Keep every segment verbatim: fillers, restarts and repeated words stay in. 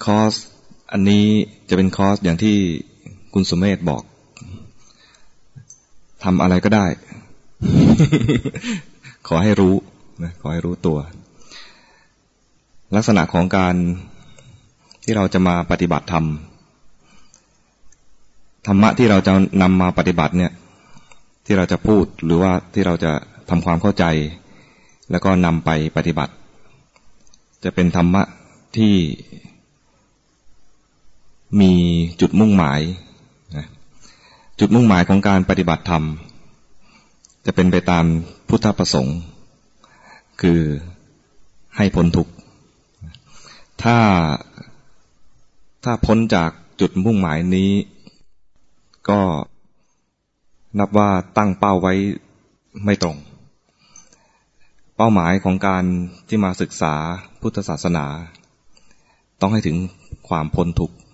คอร์สอันนี้จะเป็นคอร์สอย่างที่คุณสุเมธบอกทำอะไรก็ได้ ขอให้รู้นะขอให้รู้ตัวลักษณะของการที่เราจะมาปฏิบัติธรรมธรรมะที่เราจะนำมาปฏิบัติเนี่ยที่เราจะพูดหรือว่าที่เราจะทำความเข้าใจแล้วก็นำไปปฏิบัติจะเป็นธรรมะที่มีจุดมุ่งหมายนะจุดมุ่งหมายของการปฏิบัติธรรมจะเป็นไปตามพุทธประสงค์คือให้พ้นทุกข์ถ้าถ้าพ้นจากจุดมุ่งหมายนี้ก็นับว่าตั้งเป้าไว้ไม่ตรงเป้าหมายของการที่มาศึกษาพุทธศาสนาต้องให้ถึงความพ้นทุกข์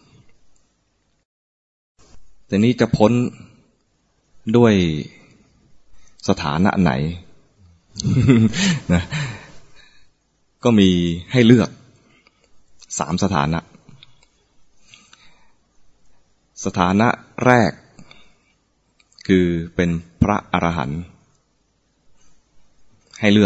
แต่นี้จะพ้นด้วยสถานะไหน นะก็มีให้เลือกสามสถานะสถานะแรกคือเป็นพระอรหันต์ให้เลือก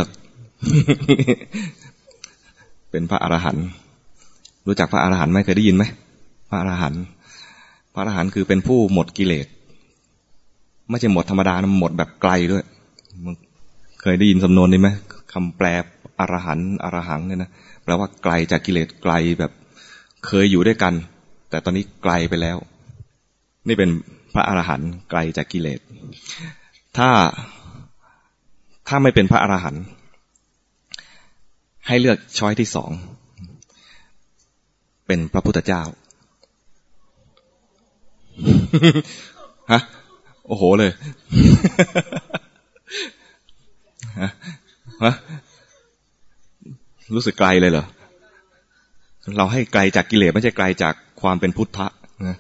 เป็นพระอรหันต์รู้จักพระอรหันต์ไหมเคยได้ยินไหมพระอรหันต์พระอรหันต์คือเป็นผู้หมดกิเลสไม่ใช่หมดธรรมดานะหมดแบบไกลด้วยเคยได้ยินสำนวนนี้ไหมคำแปลอรหันต์อรหังเนี่ยนะแปลว่าไกลจากกิเลสไกลแบบเคยอยู่ด้วยกันแต่ตอนนี้ไกลไปแล้วนี่เป็นพระอรหันต์ไกลจากกิเลสถ้าถ้าไม่เป็นพระอรหันต์ให้เลือกช้อยที่สองเป็นพระพุทธเจ้า ฮะโอ้โหเลย ฮะฮะรู้สึกไกลเลยเหรอเราให้ไกลจากกิเลสไม่ใช่ไกลจากความเป็นพุทธะนะ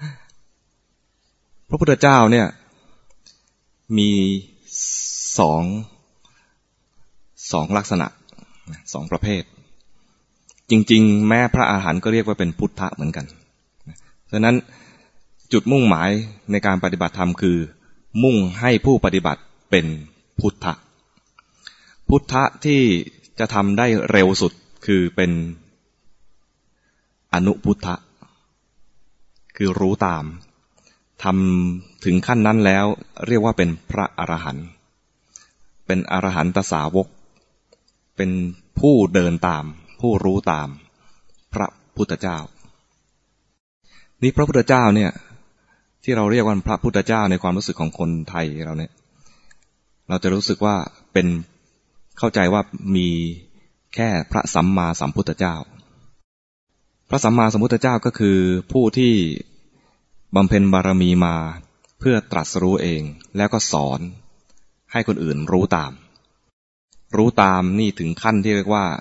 พระพุทธเจ้าเนี่ยมีสองสองลักษณะสองประเภทจริงๆแม้พระอรหันต์ก็เรียกว่าเป็นพุทธะเหมือนกันฉะนั้นจุดมุ่งหมายในการปฏิบัติธรรมคือมุ่งให้ผู้ปฏิบัติเป็นพุทธะพุทธะที่จะทำได้เร็วสุดคือเป็นอนุพุทธะคือรู้ตามทำถึงขั้นนั้นแล้วเรียกว่าเป็นพระอรหันต์เป็นอรหันตสาวกเป็นผู้เดินตามผู้รู้ตามพระพุทธเจ้านี่พระพุทธเจ้าเนี่ยที่เราเรียกว่าพระพุทธเจ้าในความรู้สึกของคนไทยเราเนี่ยเราจะรู้สึกว่าเป็นเข้าใจว่ามีแค่พระสัมมาสัมพุทธเจ้าพระสัมมาสัมพุทธเจ้าก็คือผู้ที่บำเพ็ญบารมีมาเพื่อตรัสรู้เองแล้วก็สอนให้คนอื่นรู้ตามรู้ตามนี่ถึงขั้นที่เรียกว่า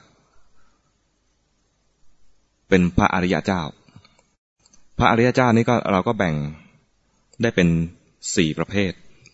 เป็นพระอริยเจ้าพระอริยเจ้านี่ก็เราก็แบ่งได้เป็นสี่ประเภท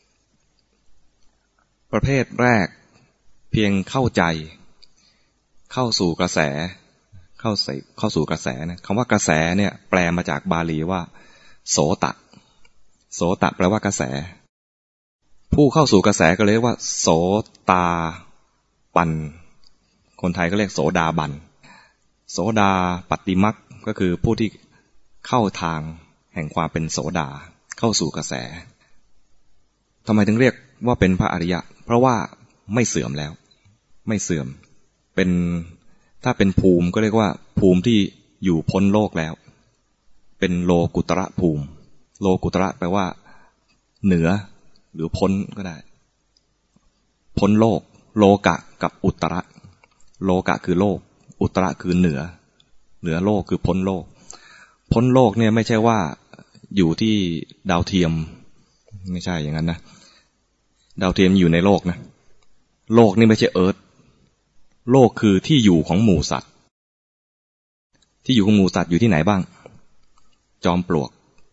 ประเภทแรกเพียงเข้าใจเข้าสู่กระแสเข้าใส่เข้าสู่กระแสนะคำว่ากระแสเนี่ยแปลมาจากบาลีว่าโสตะโสตะแปลว่ากระแสผู้เข้าสู่กระแสก็เรียกว่าโสตาปันคนไทยก็เรียกโสดาบันโสดาปัตติมัคก็คือผู้ที่เข้าทางแห่งความเป็นโสดาเข้าสู่กระแสทำไมถึงเรียกว่าเป็นพระอริยะเพราะว่าไม่เสื่อมแล้วไม่เสื่อมเป็นถ้าเป็นภูมิก็เรียกว่าภูมิที่อยู่พ้นโลกแล้วเป็นโลกุตระภูมิโลกุตระแปลว่าเหนือหรือพ้นก็ได้พ้นโลกโลกะกับอุตระโลกะคือโลกอุตระคือเหนือเหนือโลกคือพ้นโลกพ้นโลกเนี่ยไม่ใช่ว่าอยู่ที่ดาวเทียมไม่ใช่อย่างนั้นนะดาวเทียมอยู่ในโลกนะโลกนี่ไม่ใช่เอิร์ธโลกคือที่อยู่ของหมู่สัตว์ที่อยู่ของหมู่สัตว์อยู่ที่ไหนบ้างจอมปลวก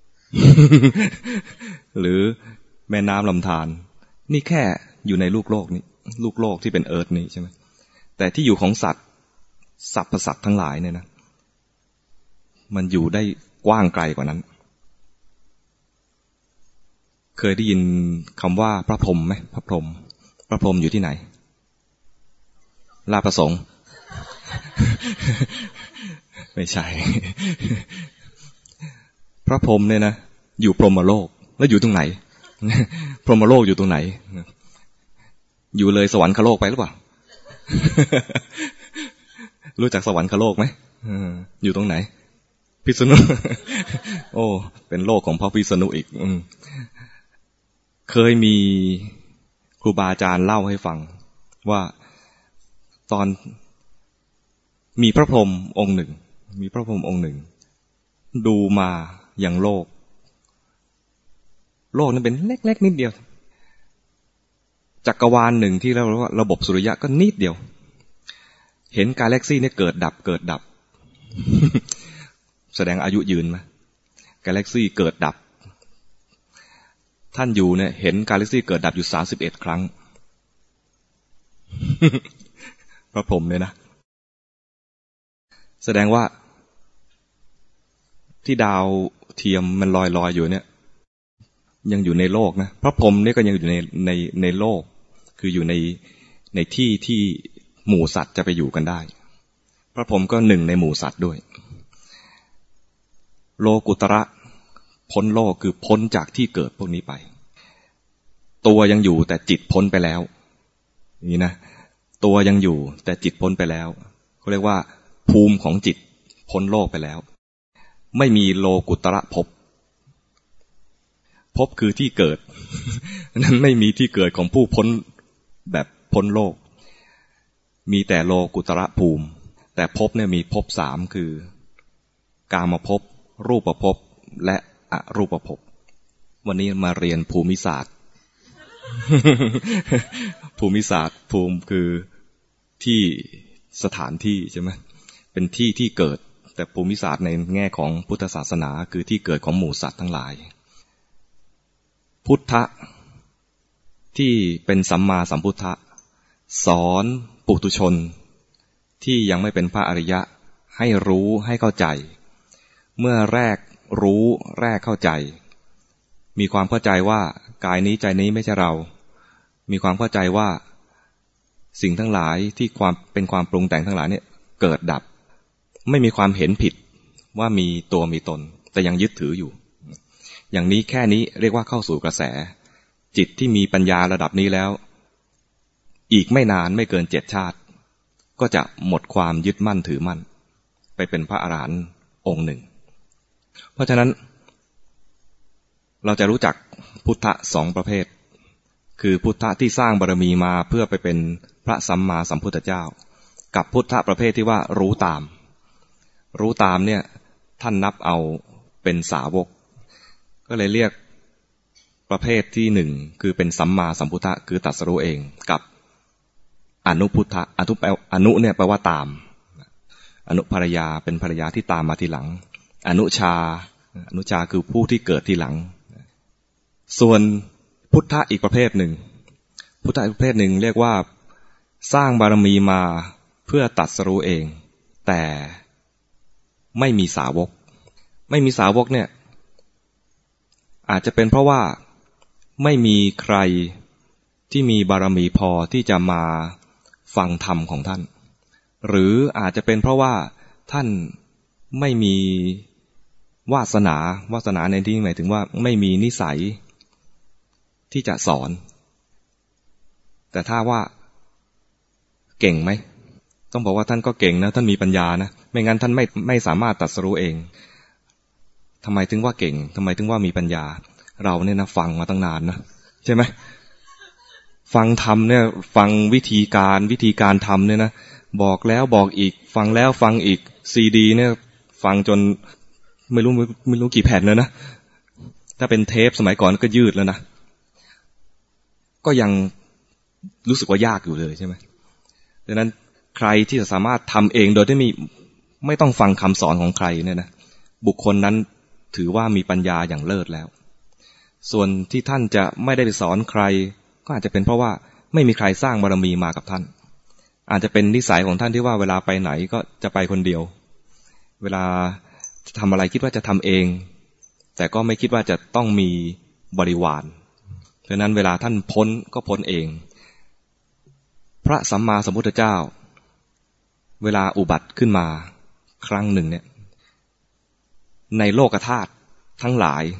หรือแม่น้ำลำธารนี่แค่อยู่ในลูกโลกนี้ลูกโลกที่เป็นเอิร์ธนี่ใช่ไหมแต่ที่อยู่ของสัตว์สรรพสัตว์ทั้งหลายเนี่ยนะมันอยู่ได้กว้างไกลกว่านั้นเคยได้ยินคำว่าพระพรหมไหมพระพรหมพระพรหมอยู่ที่ไหนลาภประสงค์ ไม่ใช่ พระพรหมเนี่ยนะอยู่พรหมโลกแล้วอยู่ตรงไหน พรหมโลกอยู่ตรงไหนอยู่เลยสวรรคโลกไปหรือเปล่า รู้จักสวรรคโลกไหมอยู่ตรงไหนพิษณุ โอ้เป็นโลกของพระพิษณุอีกเคยมีครูบาอาจารย์เล่าให้ฟังว่าตอนมีพระพรหมองค์หนึ่งมีพระพรหมองค์หนึ่งดูมาอย่างโลกโลกนั้นเป็นเล็กๆนิดเดียวจักรวาลหนึ่งที่เราเรียกว่าระบบสุริยะก็นิดเดียวเห็นกาแล็กซี่เนี่ยเกิดดับเกิดดับ แสดงอายุยืนไหมกาแล็กซี่เกิดดับท่านอยู่เนี่ยเห็นกาแล็กซี่เกิดดับอยู่สามสิบเอ็ดครั้ง พระพรหมเนี่ยนะแสดงว่าที่ดาวเทียมมันลอยลอยอยู่เนี่ยยังอยู่ในโลกนะพระพรหมเนี่ยก็ยังอยู่ในในในโลกคืออยู่ในในที่ที่หมู่สัตว์จะไปอยู่กันได้พระพรหมก็หนึ่งในหมู่สัตว์ด้วยโลกุตระพ้นโลกคือพ้นจากที่เกิดพวกนี้ไปตัวยังอยู่แต่จิตพ้นไปแล้วนี่นะตัวยังอยู่แต่จิตพ้นไปแล้วเขาเรียกว่าภูมิของจิตพ้นโลกไปแล้วไม่มีโลกุตระภพภพคือที่เกิดนั้นไม่มีที่เกิดของผู้พ้นแบบพ้นโลกมีแต่โลกุตระภูมิแต่ภพเนี่ยมีภพสามคือกามภพรูปภพและอรูปภพวันนี้มาเรียนภูมิศาสตร์ ภูมิศาสตร์ภูมิคือที่สถานที่ใช่ไหมเป็นที่ที่เกิดแต่ภูมิศาสตร์ในแง่ของพุทธศาสนาคือที่เกิดของหมู่สัตว์ทั้งหลายพุทธะที่เป็นสัมมาสัมพุทธะสอนปุถุชนที่ยังไม่เป็นพระอริยะให้รู้ให้เข้าใจเมื่อแรกรู้แรกเข้าใจมีความเข้าใจว่ากายนี้ใจนี้ไม่ใช่เรามีความเข้าใจว่าสิ่งทั้งหลายที่ความเป็นความปรุงแต่งทั้งหลายเนี่ยเกิดดับไม่มีความเห็นผิดว่ามีตัวมีตนแต่ยังยึดถืออยู่อย่างนี้แค่นี้เรียกว่าเข้าสู่กระแสจิตที่มีปัญญาระดับนี้แล้วอีกไม่นานไม่เกินเจ็ดชาติก็จะหมดความยึดมั่นถือมั่นไปเป็นพระอรหันต์องค์หนึ่งเพราะฉะนั้นเราจะรู้จักพุทธะสองประเภทคือพุทธะที่สร้างบารมีมาเพื่อไปเป็นพระสัมมาสัมพุทธเจ้ากับพุทธะประเภทที่ว่ารู้ตามรู้ตามเนี่ยท่านนับเอาเป็นสาวกก็เลยเรียกประเภทที่หนึ่งคือเป็นสัมมาสัมพุทธะคือตรัสรู้เองกับอนุพุทธะอนุแปลอนุเนี่ยแปลว่าตามอนุภรรยาเป็นภรรยาที่ตามมาทีหลังอนุชาอนุชาคือผู้ที่เกิดทีหลังส่วนพุทธะอีกประเภทหนึ่งพุทธะอีกประเภทหนึ่งเรียกว่าสร้างบารมีมาเพื่อตรัสรู้เองแต่ไม่มีสาวกไม่มีสาวกเนี่ยอาจจะเป็นเพราะว่าไม่มีใครที่มีบารมีพอที่จะมาฟังธรรมของท่านหรืออาจจะเป็นเพราะว่าท่านไม่มีวาสนาวาสนาในที่นี้หมายถึงว่าไม่มีนิสัยที่จะสอนแต่ถ้าว่าเก่งไหมต้องบอกว่าท่านก็เก่งนะท่านมีปัญญานะไม่งั้นท่านไม่ไม่สามารถตรัสรู้เองทำไมถึงว่าเก่งทำไมถึงว่ามีปัญญาเราเนี่ยนะฟังมาตั้งนานนะใช่ไหมฟังธรรมเนี่ยฟังวิธีการวิธีการทำเนี่ยนะบอกแล้วบอกอีกฟังแล้วฟังอีกซีดีเนี่ยฟังจนไม่รู้ไม่รู้กี่แผ่นเลยนะถ้าเป็นเทปสมัยก่อนก็ยืดแล้วนะก็ยังรู้สึกว่ายากอยู่เลยใช่ไหมดังนั้นใครที่จะสามารถทำเองโดยที่ไม่ไม่ต้องฟังคำสอนของใครเนี่ยนะบุคคลนั้นถือว่ามีปัญญาอย่างเลิศแล้วส่วนที่ท่านจะไม่ได้ไปสอนใครก็อาจจะเป็นเพราะว่าไม่มีใครสร้างบารมีมากับท่านอาจจะเป็นนิสัยของท่านที่ว่าเวลาไปไหนก็จะไปคนเดียวเวลาจะทำอะไรคิดว่าจะทำเองแต่ก็ไม่คิดว่าจะต้องมีบริวารเพราะนั้นเวลาท่านพ้นก็พ้นเองพระสัมมาสัมพุทธเจ้าเวลาอุบัติขึ้นมาครั้งหนึ่งเนี่ยในโลกธาตุทั้งหลาย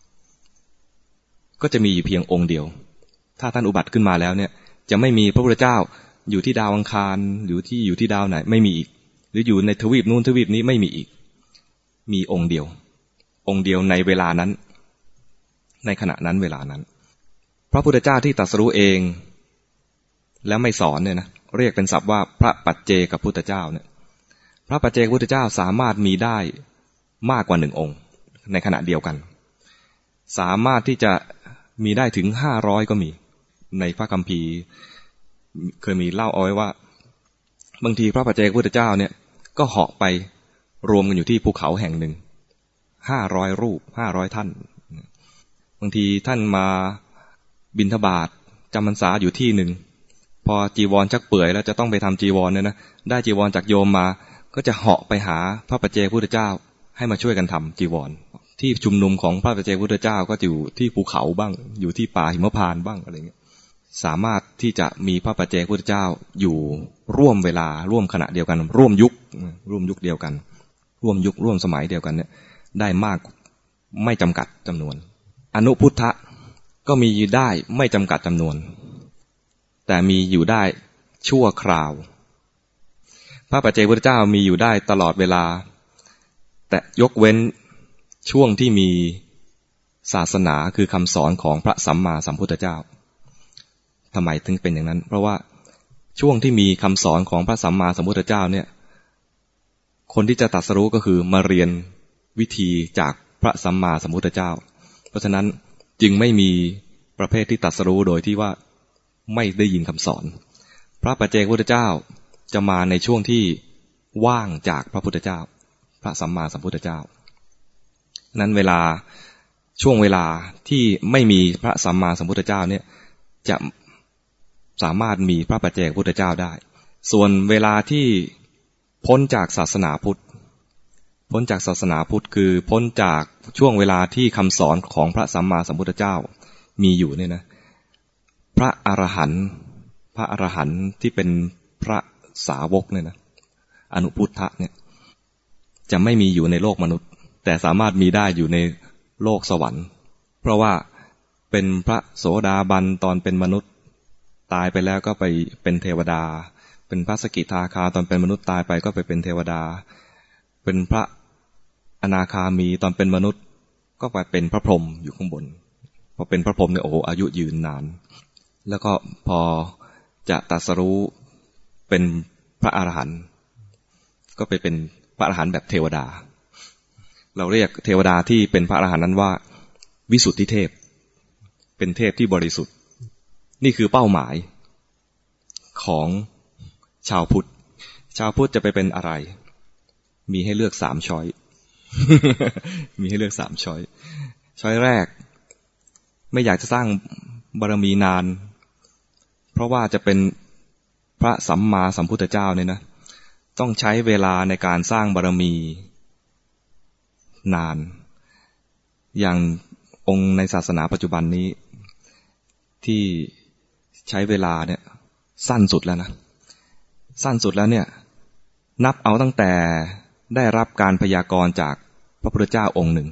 ก็จะมีอยู่เพียงองค์เดียวถ้าท่านอุบัติขึ้นมาแล้วเนี่ยจะไม่มีพระพุทธเจ้าอยู่ที่ดาวอังคารอยู่ที่อยู่ที่ดาวไหนไม่มีอีกหรืออยู่ในทวีปนู้นทวีปนี้ไม่มีอีกมีองค์เดียวองค์เดียวในเวลานั้นในขณะนั้นเวลานั้นพระพุทธเจ้าที่ตรัสรู้เองแล้วไม่สอนเนี่ยนะเรียกเป็นศัพท์ว่าพระปัจเจกพุทธเจ้าเนี่ยพระปัจเจกพุทธเจ้าสามารถมีได้มากกว่าหนึ่งองค์ในขณะเดียวกันสามารถที่จะมีได้ถึงห้าร้อยก็มีในพระคัมภีร์เคยมีเล่าเอาไว้ว่าบางทีพระปัจเจกพุทธเจ้าเนี่ยก็เหาะไปรวมกันอยู่ที่ภูเขาแห่งหนึ่งห้าร้อยรูปห้าร้อยท่านบางทีท่านมาบิณฑบาตจำพรรษาอยู่ที่หนึ่งพอจีวรชักเปื่อยแล้วจะต้องไปทำจีวรเนี่ยนะได้จีวรจากโยมมาก็จะเหาะไปหาพระปัจเจกพุทธเจ้าให้มาช่วยกันทำจีวรที่ชุมนุมของพระปัจเจกพุทธเจ้าก็อยู่ที่ภูเขาบ้างอยู่ที่ป่าหิมพานต์บ้างอะไรเงี้ยสามารถที่จะมีพระปัจเจกพุทธเจ้าอยู่ร่วมเวลาร่วมขณะเดียวกันร่วมยุคร่วมยุคเดียวกันร่วมยุคร่วมสมัยเดียวกันเนี่ยได้มากไม่จำกัดจำนวนอนุพุทธะก็มีอยู่ได้ไม่จำกัดจำนวนแต่มีอยู่ได้ชั่วคราวพระปัจเจกพุทธเจ้ามีอยู่ได้ตลอดเวลาแต่ยกเว้นช่วงที่มีศาสนาคือคำสอนของพระสัมมาสัมพุทธเจ้าทำไมถึงเป็นอย่างนั้นเพราะว่าช่วงที่มีคำสอนของพระสัมมาสัมพุทธเจ้าเนี่ยคนที่จะตรัสรู้ก็คือมาเรียนวิธีจากพระสัมมาสัมพุทธเจ้าเพราะฉะนั้นจึงไม่มีประเภทที่ตรัสรู้โดยที่ว่าไม่ได้ยินคำสอนพระปัจเจกพุทธเจ้าจะมาในช่วงที่ว่างจากพระพุทธเจ้าพระสัมมาสัมพุทธเจ้านั้นเวลาช่วงเวลาที่ไม่มีพระสัมมาสัมพุทธเจ้าเนี่ยจะสามารถมีพระปัจเจกพุทธเจ้าได้ส่วนเวลาที่พ้นจากศาสนาพุทธพ้นจากศาสนาพุทธคือพ้นจากช่วงเวลาที่คำสอนของพระสัมมาสัมพุทธเจ้ามีอยู่เนี่ยนะพระอรหันต์พระอรหันต์ที่เป็นพระสาวกเนี่ยนะอนุพุทธะเนี่ยจะไม่มีอยู่ในโลกมนุษย์แต่สามารถมีได้อยู่ในโลกสวรรค์เพราะว่าเป็นพระโสดาบันตอนเป็นมนุษย์ตายไปแล้วก็ไปเป็นเทวดาเป็นพระสกิทาคาตอนเป็นมนุษย์ตายไปก็ไปเป็นเทวดาเป็นพระอนาคามีตอนเป็นมนุษย์ก็ไปเป็นพระพรหมอยู่ข้างบนพอเป็นพระพรหมเนี่ยโอ้โหอายุยืนนานแล้วก็พอจะตรัสรู้เป็นพระอรหันต์ก็ไปเป็นพระอรหันต์แบบเทวดาเราเรียกเทวดาที่เป็นพระอรหันต์นั้นว่าวิสุทธิเทพเป็นเทพที่บริสุทธิ์นี่คือเป้าหมายของชาวพุทธชาวพุทธจะไปเป็นอะไรมีให้เลือกสามช้อย มีให้เลือกสามช้อยช้อยแรกไม่อยากจะสร้างบารมีนานเพราะว่าจะเป็นพระสัมมาสัมพุทธเจ้าเนี่ยนะต้องใช้เวลาในการสร้างบารมีนานอย่างองค์ในศาสนาปัจจุบันนี้ที่ใช้เวลาเนี่ยสั้นสุดแล้วนะสั้นสุดแล้วเนี่ยนับเอาตั้งแต่ได้รับการพยากรณ์จากพระพุทธเจ้าองค์หนึ่ง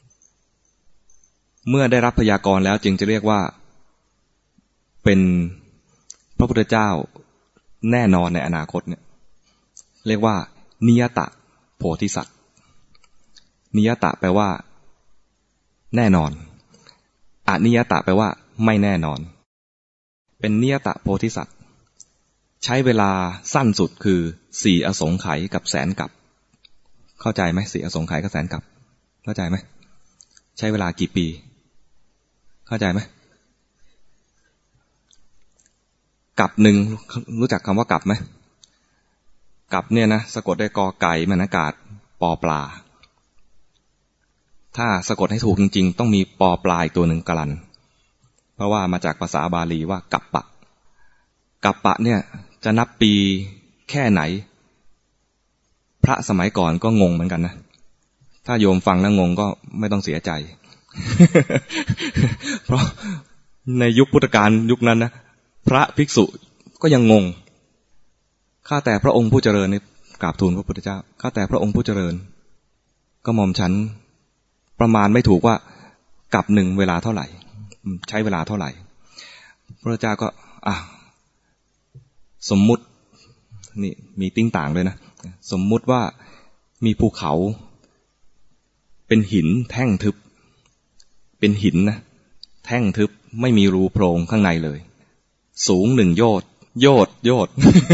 เมื่อได้รับพยากรณ์แล้วจึงจะเรียกว่าเป็นพระพุทธเจ้าแน่นอนในอนาคตเนี่ยเรียกว่านิยตะโพธิสัตว์นิยตะแปลว่าแน่นอนอนิยตะแปลว่าไม่แน่นอนเป็นนิยตะโพธิสัตว์ใช้เวลาสั้นสุดคือสี่อสงไขยกับแสนกับเข้าใจไหมสี่อสงไขยกับแสนกับเข้าใจไหมใช้เวลากี่ปีเข้าใจไหมกับหนึ่งรู้จักคำว่ากับไหมกับเนี่ยนะสะกดด้วยกอไก่มนากาศปอปลาถ้าสะกดให้ถูกจริงๆต้องมีปอปลาอีกตัวหนึ่งกลันเพราะว่ามาจากภาษาบาลีว่ากัปปะกัปปะเนี่ยจะนับปีแค่ไหนพระสมัยก่อนก็งงเหมือนกันนะถ้าโยมฟังแล้วงงก็ไม่ต้องเสียใจ เพราะในยุคพุทธกาลยุคนั้นนะพระภิกษุก็ยังงงข้าแต่พระองค์ผู้เจริญนี่กราบทูลพระพุทธเจ้าข้าแต่พระองค์ผู้เจริญก็หม่อมฉันประมาณไม่ถูกว่ากับหนึ่งเวลาเท่าไหร่ใช้เวลาเท่าไหร่พระเจ้าก็อ่ะสมมุตินี่มีติ้งต่างเลยนะสมมุติว่ามีภูเขาเป็นหินแท่งทึบเป็นหินนะแท่งทึบไม่มีรูโพรงข้างในเลยสูงหนึ่งโยชน์โยชน์โยชน์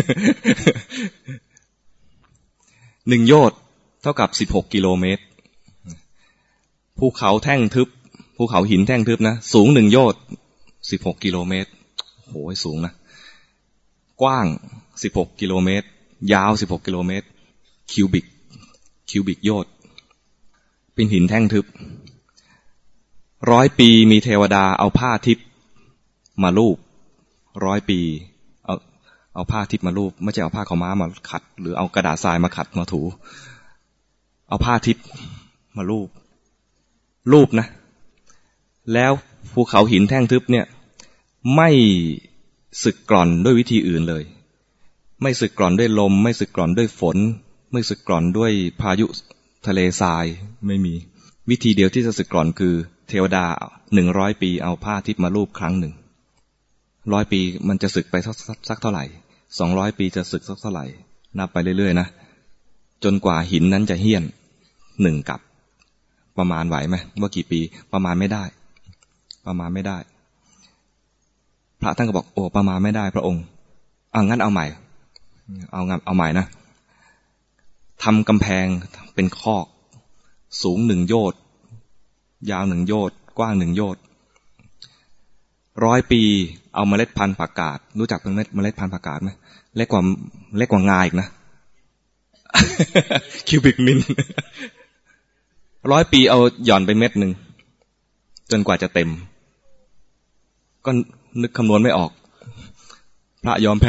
หนึ่งโยชน์เท่ากับสิบหกกิโลเมตรภูเขาแท่งทึบภูเขาหินแท่งทึบนะสูงหนึ่งโยชน์สิบหกกิโลเมตรโหยสูงนะกว้างสิบหกกิโลเมตรยาวสิบหกกิโลเมตรคิวบิกคิวบิกโยชน์เป็นหินแท่งทึบร้อยปีมีเทวดาเอาผ้าทิพย์มาลูบร้อยปีเอาเอาผ้าทิพย์มาลูบไม่ใช่เอาผ้าขาวม้ามาขัดหรือเอากระดาษทรายมาขัดมาถูเอาผ้าทิพย์มาลูบลูบนะแล้วภูเขาหินแท่งทึบเนี่ยไม่สึกกร่อนด้วยวิธีอื่นเลยไม่สึกกร่อนด้วยลมไม่สึกกร่อนด้วยฝนไม่สึกกร่อนด้วยพายุทะเลทรายไม่มีวิธีเดียวที่จะสึกกร่อนคือเทวดาหนึ่งร้อยปีเอาผ้าทิพย์มาลูบครั้งหนึ่งร้อยปีมันจะสึกไปสักสักเท่าไหร่สองร้อยปีจะสึกสักเท่าไหร่นับไปเรื่อยๆนะจนกว่าหินนั้นจะเหี้ยนหนึ่งกับประมาณไหวไหมว่ากี่ปีประมาณไม่ได้ประมาณไม่ได้พระท่านก็บอกโอ้ประมาณไม่ได้พระองค์อ่ะงั้นเอาใหม่เอางั้นเอาใหม่นะทำกำแพงเป็นคอกสูงหนึ่งโยชน์ยาวหนึ่งโยชน์กว้างหนึ่งโยชน์ร้อยปีเอาเมล็ดพันธุ์ผักกาดรู้จักเป็นเมล็ดพันธุ์ผักกาดไหมเล็กกว่าเล็กกว่างาอีกนะ คิวบิกมิลร้อยปีเอาหย่อนไปเม็ดหนึ่งจนกว่าจะเต็มก็นึกคำนวณไม่ออกพระยอมแพ้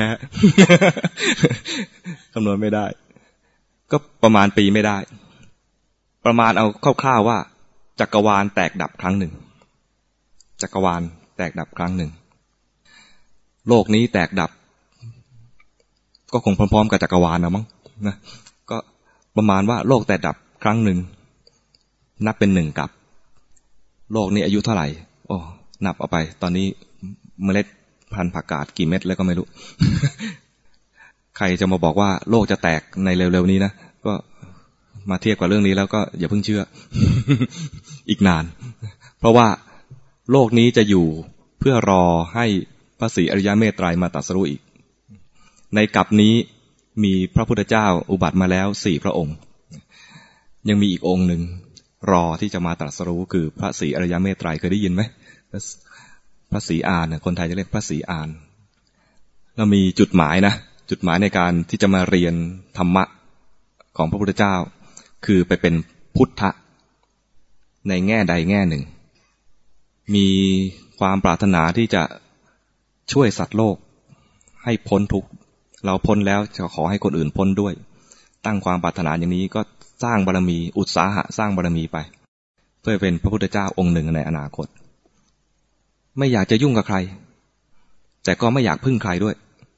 คำนวณไม่ได้ก็ประมาณปีไม่ได้ประมาณเอาคร่าวๆว่าจักรวาลแตกดับครั้งหนึ่งจักรวาลแตกดับครั้งหนึ่งโลกนี้แตกดับก็คงพร้อมๆกับจักรวาลนะมั้งนะก็ประมาณว่าโลกแตกดับครั้งหนึ่งนับเป็นหนึ่งกับโลกนี้อายุเท่าไหร่โอ้นับเอาไปตอนนี้เมล็ดพันธุ์ผักกาดกี่เม็ดแล้วก็ไม่รู้ ใครจะมาบอกว่าโลกจะแตกในเร็วๆนี้นะก็มาเทียบกับเรื่องนี้แล้วก็อย่าเพิ่งเชื่อ อีกนานเพราะว่าโลกนี้จะอยู่เพื่อรอให้พระศรีอริยเมตไตรมาตรัสรู้อีกในกัปนี้มีพระพุทธเจ้าอุบัติมาแล้วสี่พระองค์ยังมีอีกองค์หนึ่งรอที่จะมาตรัสรู้คือพระศรีอริยเมตไตรเคยได้ยินไหมพระศรีอานคนไทยจะเรียกพระศรีอานเรามีจุดหมายนะจุดหมายในการที่จะมาเรียนธรรมะของพระพุทธเจ้าคือไปเป็นพุทธะในแง่ใดแง่หนึ่งมีความปรารถนาที่จะช่วยสัตว์โลกให้พ้นทุกข์เราพ้นแล้วจะขอให้คนอื่นพ้นด้วยตั้งความปรารถนาอย่างนี้ก็สร้างบารมีอุตสาหะสร้างบารมีไปเพื่อเป็นพระพุทธเจ้าองค์หนึ่งในอนาคตไม่อยากจะยุ่งกับใครแต่ก็ไม่อยากพึ่งใครด้วย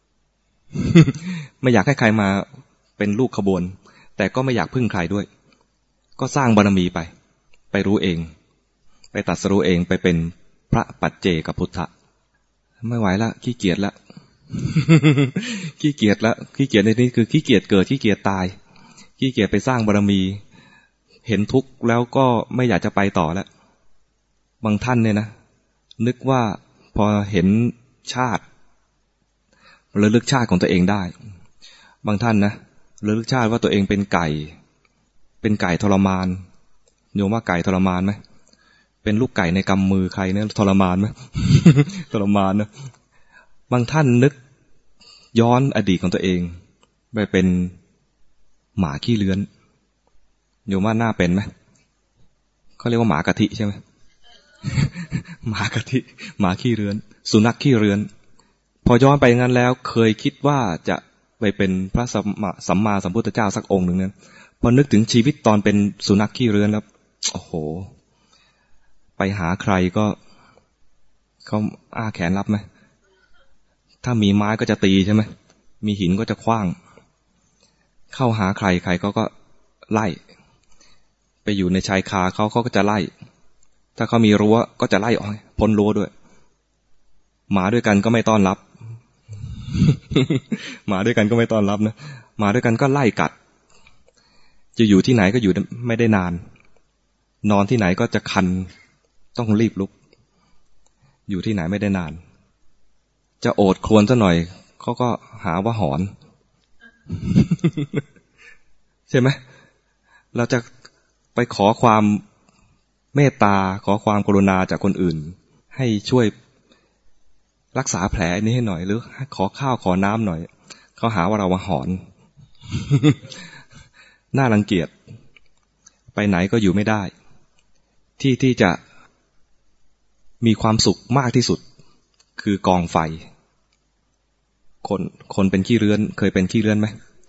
ไม่อยากให้ใครมาเป็นลูกขบวนแต่ก็ไม่อยากพึ่งใครด้วยก็สร้างบารมีไปไปรู้เองไปตรัสรู้เองไปเป็นพระปัจเจกพุทธะไม่ไหวละขี้เกียจละ ขี้เกียจละขี้เกียจในนี้คือขี้เกียจเกิดขี้เกียจตายขี้เกียจไปสร้างบารมีเห็นทุกข์แล้วก็ไม่อยากจะไปต่อแล้วบางท่านเนี่ยนะนึกว่าพอเห็นชาติระลึกชาติของตัวเองได้บางท่านนะระลึกชาติว่าตัวเองเป็นไก่เป็นไก่ทรมานโยมว่าไก่ทรมานไหมเป็นลูกไก่ในกำมือใครเนี่ยทรมานไหม ทรมานนะบางท่านนึกย้อนอดีตของตัวเองไปเป็นหมาขี้เลื้อนโยมว่าน่าเป็นไหมเขาเรียกว่าหมากะทิใช่ไหม หมากะทิหมาขี้เลื้อนสุนัขขี้เลื้อนพอย้อนไปงั้นแล้วเคยคิดว่าจะไปเป็นพระสัมมาสัมพุทธเจ้าสักองค์หนึ่งนั้นพอนึกถึงชีวิตตอนเป็นสุนัขขี้เรือนแล้วโอ้โหไปหาใครก็เขาอ้าแขนรับไหมถ้ามีไม้ก็จะตีใช่ไหมมีหินก็จะขว้างเข้าหาใครใครเขาก็ไล่ไปอยู่ในชายคาเขาเขาก็จะไล่ถ้าเขามีรั้วก็จะไล่ออกพ้นรั้วด้วยหมาด้วยกันก็ไม่ต้อนรับ หมาด้วยกันก็ไม่ต้อนรับนะหมาด้วยกันก็ไล่กัดจะอยู่ที่ไหนก็อยู่ไม่ได้นานนอนที่ไหนก็จะคันต้องรีบลุกอยู่ที่ไหนไม่ได้นานจะโอดครวญซะหน่อยเขาก็หาว่าหอน ใช่ไหมเราจะไปขอความเมตตาขอความกรุณาจากคนอื่นให้ช่วยรักษาแผลนี้ให้หน่อยหรือขอข้าวขอน้ำหน่อยเขาหาว่าเราว่าหอน น่ารังเกียจไปไหนก็อยู่ไม่ได้ที่ที่จะมีความสุขมากที่สุดคือกองไฟคนคนเป็นขี้เรือนเคยเป็นขี้เรือนไหม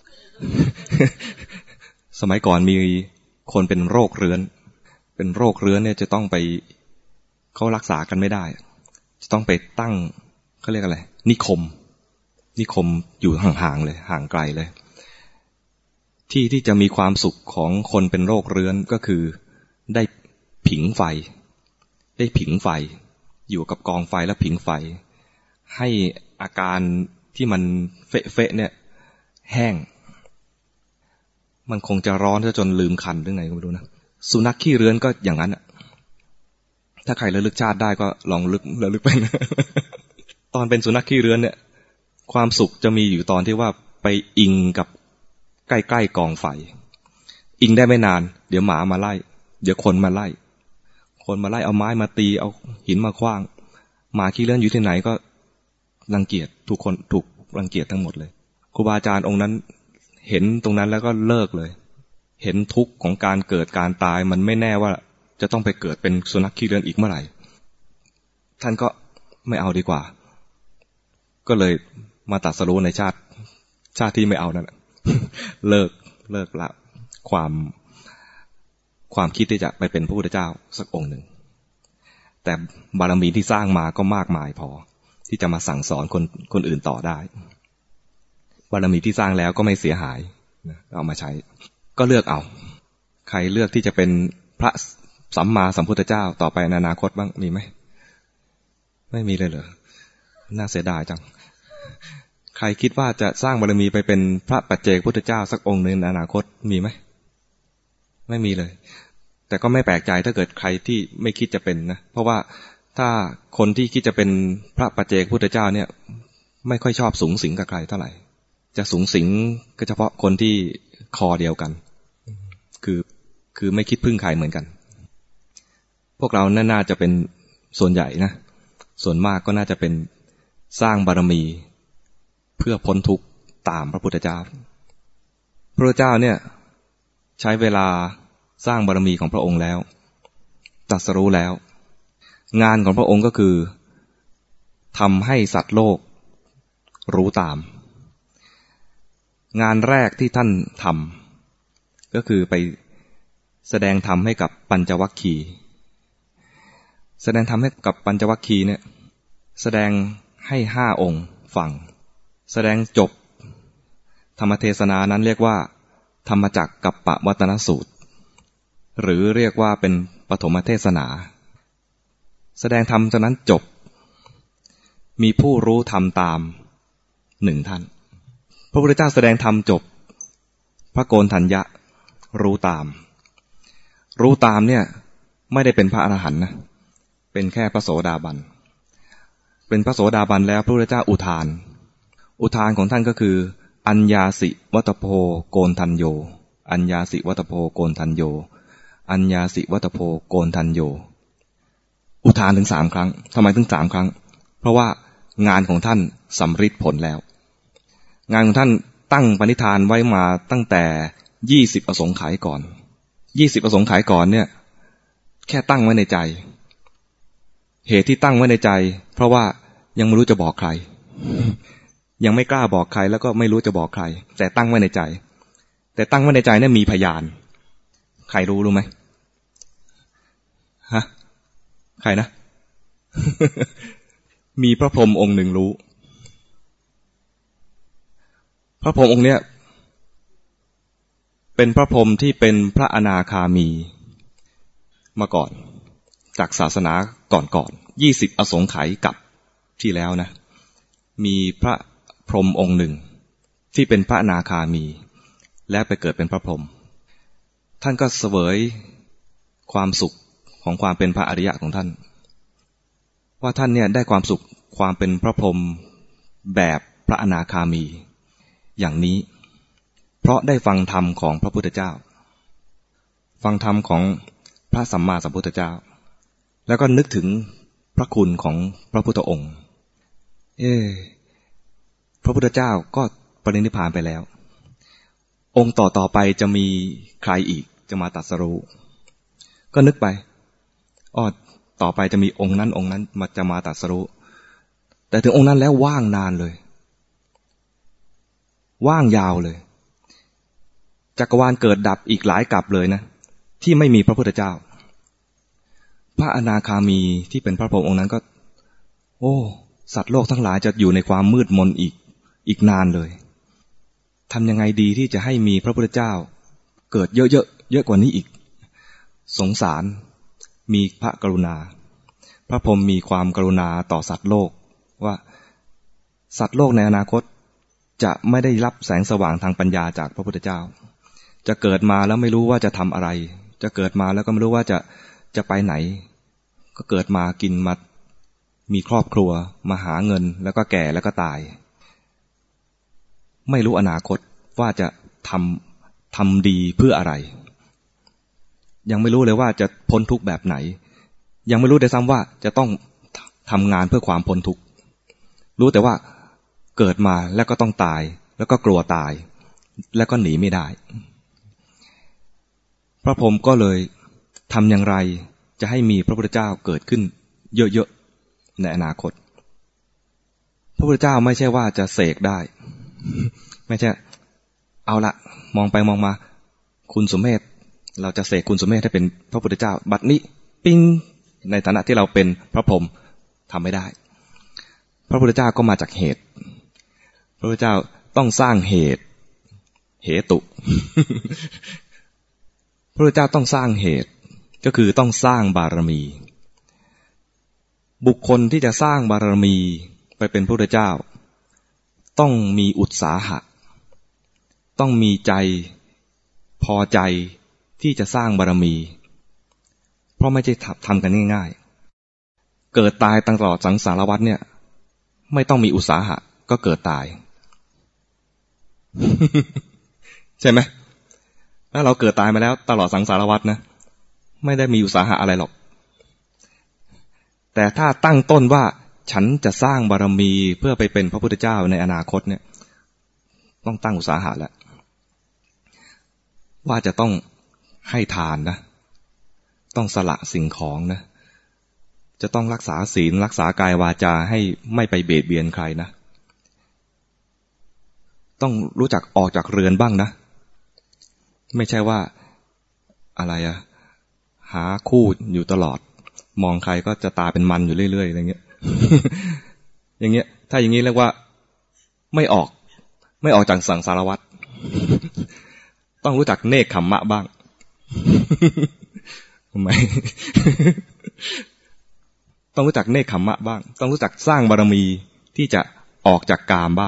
สมัยก่อนมีคนเป็นโรคเรื้อนเป็นโรคเรื้อนเนี่ยจะต้องไปเขารักษากันไม่ได้จะต้องไปตั้งเขาเรียกอะไรนิคมนิคมอยู่ห่างๆเลยห่างไกลเลยที่ที่จะมีความสุขของคนเป็นโรคเรื้อนก็คือได้ผิงไฟได้ผิงไฟอยู่กับกองไฟแล้วผิงไฟให้อาการที่มันเฟะๆเนี่ยแห้งมันคงจะร้อนจนลืมคันหรือไงก็ไม่รู้นะสุนัขขี้เรื้อนก็อย่างนั้นถ้าใครระลึกชาติได้ก็ลองลึกระลึกไปนะ ตอนเป็นสุนัขขี้เรื้อนเนี่ยความสุขจะมีอยู่ตอนที่ว่าไปอิงกับใกล้ๆกองไฟอิงได้ไม่นานเดี๋ยวหมามาไล่เดี๋ยวคนมาไล่คนมาไล่เอาไม้มาตีเอาหินมาขว้างหมาขี้เรื้อนอยู่ที่ไหนก็รังเกียจทุกคนถูกรังเกียจทั้งหมดเลยครูบาอาจารย์องค์นั้นเห็นตรงนั้นแล้วก็เลิกเลยเห็นทุกข์ของการเกิดการตายมันไม่แน่ว่าจะต้องไปเกิดเป็นสุนัขขี้เรือนอีกเมื่อไหร่ท่านก็ไม่เอาดีกว่าก็เลยมาตรัสรู้ในชาติชาติที่ไม่เอานั่น เลิกเลิกละความความคิดที่จะไปเป็นพระพุทธเจ้าสักองค์หนึ่งแต่บารมีที่สร้างมาก็มากมายพอที่จะมาสั่งสอนคนคนอื่นต่อได้บารมีที่สร้างแล้วก็ไม่เสียหายนะเอามาใช้ก็เลือกเอาใครเลือกที่จะเป็นพระสัมมาสัมพุทธเจ้าต่อไปในอนาคตบ้างมีไหมไม่มีเลยเหรอน่าเสียดายจังใครคิดว่าจะสร้างบารมีไปเป็นพระปัจเจกพุทธเจ้าสักองค์หนึ่งในอนาคตมีไหมไม่มีเลยแต่ก็ไม่แปลกใจถ้าเกิดใครที่ไม่คิดจะเป็นนะเพราะว่าถ้าคนที่คิดจะเป็นพระปัจเจกพุทธเจ้าเนี่ยไม่ค่อยชอบสูงสิงกับใครเท่าไหร่จะสูงสิงก็เฉพาะคนที่คอเดียวกันคือคือไม่คิดพึ่งใครเหมือนกันพวกเราน่าจะเป็นส่วนใหญ่นะส่วนมากก็น่าจะเป็นสร้างบารมีเพื่อพ้นทุกข์ตามพระพุทธเจ้าพระพุทธเจ้าเนี่ยใช้เวลาสร้างบารมีของพระองค์แล้วตรัสรู้แล้วงานของพระองค์ก็คือทำให้สัตว์โลกรู้ตามงานแรกที่ท่านทำก็คือไปแสดงธรรมให้กับปัญจวัคคีย์แสดงธรรมให้กับปัญจวัคคีย์เนี่ยแสดงให้ห้าองค์ฟังแสดงจบธรรมเทศนานั้นเรียกว่าธรรมจักรกัปปวัตนสูตรหรือเรียกว่าเป็นปฐมเทศนาแสดงธรรมจากนั้นจบมีผู้รู้ธรรมตามหนึ่งท่านพระพุทธเจ้าแสดงธรรมจบพระโกณฑัญญะรู้ตามรู้ตามเนี่ยไม่ได้เป็นพระอรหันต์นะเป็นแค่พระโสดาบันเป็นพระโสดาบันแล้วพระพุทธเจ้าอุทานอุทานของท่านก็คืออัญญาสิวัตโพโกณฑัญโยอัญญาสิวัตโพโกณฑัญโยอัญญาสิวัตโพโกณฑัญโยอุทานถึงสามครั้งทำไมถึงสามครั้งเพราะว่างานของท่านสำฤทธิ์ผลแล้วงานของท่านตั้งปณิธานไว้มาตั้งแต่ยี่สิบอสงไขยก่อนยี่สิบอสงไขยก่อนเนี่ยแค่ตั้งไว้ในใจเหตุที่ตั้งไว้ในใจเพราะว่ายังไม่รู้จะบอกใครยังไม่กล้าบอกใครแล้วก็ไม่รู้จะบอกใครแต่ตั้งไว้ในใจแต่ตั้งไว้ในใจเนี่ยมีพยานใครรู้รู้ไหมฮะใครนะ มีพระพรหมองค์หนึ่งรู้พระพรหมองค์เนี้ยเป็นพระพรหมที่เป็นพระอนาคามีมาก่อนจากศาสนาก่อนๆยี่สิบอสงไขยกับที่แล้วนะมีพระพรหมองค์หนึ่งที่เป็นพระอนาคามีและไปเกิดเป็นพระพรหมท่านก็เสวยความสุขของความเป็นพระอริยะของท่านว่าท่านเนี่ยได้ความสุขความเป็นพระพรหมแบบพระอนาคามีอย่างนี้เพราะได้ฟังธรรมของพระพุทธเจ้าฟังธรรมของพระสัมมาสัมพุทธเจ้าแล้วก็นึกถึงพระคุณของพระพุทธองค์เอ๊ะพระพุทธเจ้าก็ปรินิพพานไปแล้วองค์ต่อต่อไปจะมีใครอีกจะมาตรัสรู้ก็นึกไปอ้อต่อไปจะมีองค์นั้นองค์นั้นมาจะมาตรัสรู้แต่ถึงองค์นั้นแล้วว่างนานเลยว่างยาวเลยจักรวาลเกิดดับอีกหลายกลับเลยนะที่ไม่มีพระพุทธเจ้าพระอนาคามีที่เป็นพระพรหมองค์นั้นก็โอ้สัตว์โลกทั้งหลายจะอยู่ในความมืดมนอีกอีกนานเลยทำยังไงดีที่จะให้มีพระพุทธเจ้าเกิดเยอะๆเยอะกว่านี้อีกสงสารมีพระกรุณาพระพรหมมีความกรุณาต่อสัตว์โลกว่าสัตว์โลกในอนาคตจะไม่ได้รับแสงสว่างทางปัญญาจากพระพุทธเจ้าจะเกิดมาแล้วไม่รู้ว่าจะทำอะไรจะเกิดมาแล้วก็ไม่รู้ว่าจะจะไปไหนก็เกิดมากินมามีครอบครัวมาหาเงินแล้วก็แก่แล้วก็ตายไม่รู้อนาคตว่าจะทำทำดีเพื่ออะไรยังไม่รู้เลยว่าจะพ้นทุกข์แบบไหนยังไม่รู้ด้วยซ้ำว่าจะต้องทำงานเพื่อความพ้นทุกข์รู้แต่ว่าเกิดมาแล้วก็ต้องตายแล้วก็กลัวตายแล้วก็หนีไม่ได้พระพรหมก็เลยทำอย่างไรจะให้มีพระพุทธเจ้าเกิดขึ้นเยอะๆในอนาคตพระพุทธเจ้าไม่ใช่ว่าจะเสกได้ไม่ใช่เอาละมองไปมองมาคุณสุเมธเราจะเสกคุณสุเมธให้เป็นพระพุทธเจ้าบัดนี้ปิ้งในฐานะที่เราเป็นพระพรหมทำไม่ได้พระพุทธเจ้าก็มาจากเหตุพระพุทธเจ้าต้องสร้างเหตุเหตุ พระพุทธเจ้าต้องสร้างเหตุก็คือต้องสร้างบารมีบุคคลที่จะสร้างบารมีไปเป็นพระพุทธเจ้าต้องมีอุตสาหะต้องมีใจพอใจที่จะสร้างบารมีเพราะไม่ใช่ทำกันง่ายๆเกิดตายตลอดสังสารวัฏเนี่ยไม่ต้องมีอุตสาหะก็เกิดตาย ใช่ไหมถ้าเราเกิดตายมาแล้วตลอดสังสารวัฏนะไม่ได้มีอุตสาหะอะไรหรอกแต่ถ้าตั้งต้นว่าฉันจะสร้างบารมีเพื่อไปเป็นพระพุทธเจ้าในอนาคตเนี่ยต้องตั้งอุตสาหะแล้วว่าจะต้องให้ทานนะต้องสละสิ่งของนะจะต้องรักษาศีลรักษากายวาจาให้ไม่ไปเบียดเบียนใครนะต้องรู้จักออกจากเรือนบ้างนะไม่ใช่ว่าอะไรอะหาคู่อยู่ตลอดมองใครก็จะตาเป็นมันอยู่เรื่อยๆอะไรเงี้ย อย่างเงี้ยถ้าอย่างงี้เรียกว่าไม่ออกไม่ออกจากสังสารวัฏ ต้องรู้จักเนกขัมมะบ้างทำไม ต้องรู้จักเนกขัมมะบ้างต้องรู้จักสร้างบารมีที่จะออกจากกามบ้าง